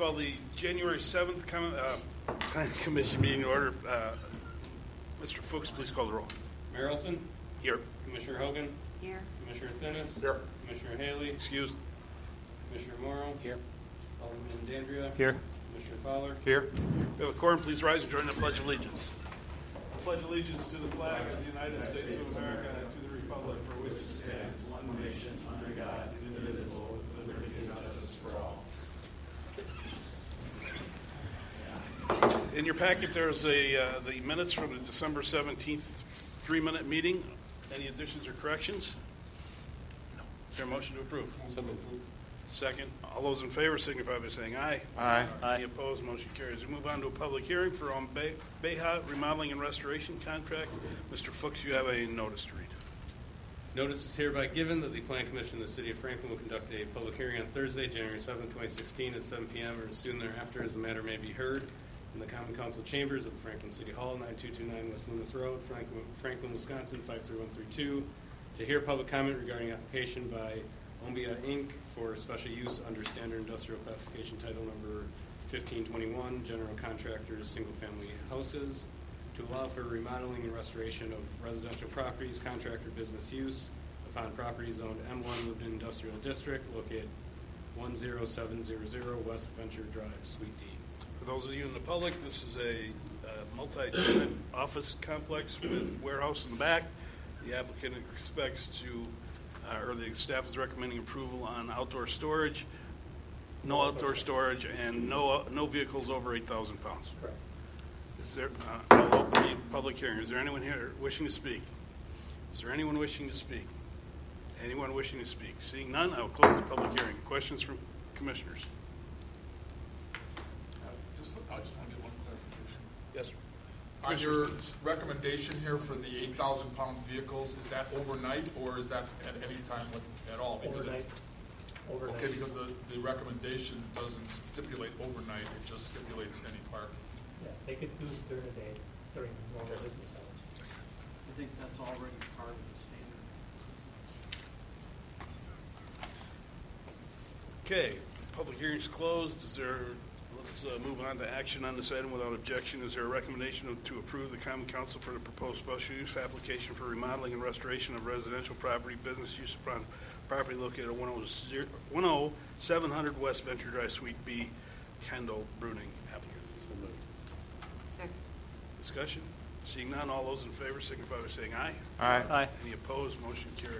call the January 7th Planning Commission meeting to order. Mr. Fuchs, please call the roll. Merrillson? Here. Commissioner Hogan? Here. Commissioner Thinnis? Here. Commissioner Haley? Excused. Commissioner Morrow? Here. Alderman Dandria? Here. Commissioner Fowler? Here. We have a quorum. Please rise and join the Pledge of Allegiance. I pledge allegiance to the flag of the United States of America and to the republic for which it stands, one nation, under God, indivisible, with liberty and justice for all. In your packet, there's the minutes from the December 17th 3-minute meeting. Any additions or corrections? No. Is there a motion to approve? So moved. Second. All those in favor signify by saying aye. Aye. Any opposed? Motion carries. We move on to a public hearing for Beha Remodeling and Restoration Contract. Mr. Fuchs, you have a notice to read. Notice is hereby given that the Plan Commission of the City of Franklin will conduct a public hearing on Thursday, January 7, 2016 at 7 p.m. or soon thereafter as the matter may be heard in the Common Council Chambers of the Franklin City Hall, 9229 West Loomis Road, Franklin, Wisconsin, 53132, to hear public comment regarding application by Ombia Inc. for special use under Standard Industrial Classification Title Number 1521, General Contractors, Single-Family Houses, to allow for remodeling and restoration of residential properties, contractor business use, upon property zoned M1 Woodland Industrial District, located 10700 West Venture Drive, Suite D. For those of you in the public, this is a multi-tenant office complex with warehouse in the back. The applicant expects to, or the staff is recommending approval on outdoor storage, no outdoor storage, and no vehicles over 8,000 pounds. Correct. Is there? I'll open the public hearing. Is there anyone here wishing to speak? Is there anyone wishing to speak? Anyone wishing to speak? Seeing none, I will close the public hearing. Questions from commissioners? I just want to get one clarification. Yes, sir. On your recommendation here for the 8,000-pound vehicles, is that overnight or is that at any time at all? Because Overnight. Overnight. Okay, because the recommendation doesn't stipulate overnight, it just stipulates any parking. Yeah, they could do it during the day, during normal business hours. I think that's already part of the standard. Okay, public hearing's closed. Let's move on to action on this item without objection. Is there a recommendation to approve the Common Council for the proposed special use application for remodeling and restoration of residential property, business use upon property located at 10700 West Venture Drive, Suite B, Kendall Bruning applicant? Second. Discussion? Seeing none, all those in favor signify by saying aye. Aye. Aye. Any opposed? Motion carries.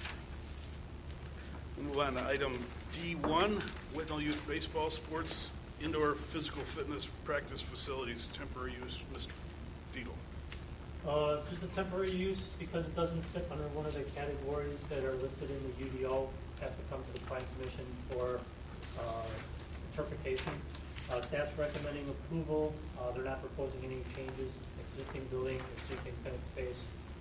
We move on to item D1, Whitnall Youth Baseball Sports Indoor Physical Fitness Practice Facilities, temporary use. Mr. Fiedel. Just a temporary use because it doesn't fit under one of the categories that are listed in the UDO. Has to come to the Plan Commission for interpretation. Staff's recommending approval. They're not proposing any changes. Existing building, existing tenant space.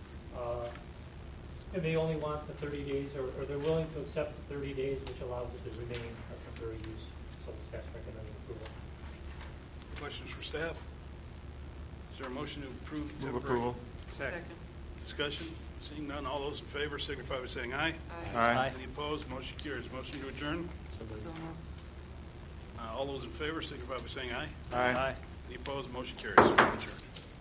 And they only want the 30 days, or they're willing to accept the 30 days, which allows it to remain a temporary use. So the staff's recommending approval. Questions for staff? Is there a motion to approve Move temporary? approval. Second. Discussion? Seeing none, all those in favor signify by saying aye. Aye. Any opposed? Motion carries. Motion to adjourn? So moved. All those in favor signify by saying aye. Aye. Any opposed? Motion carries. Adjourned.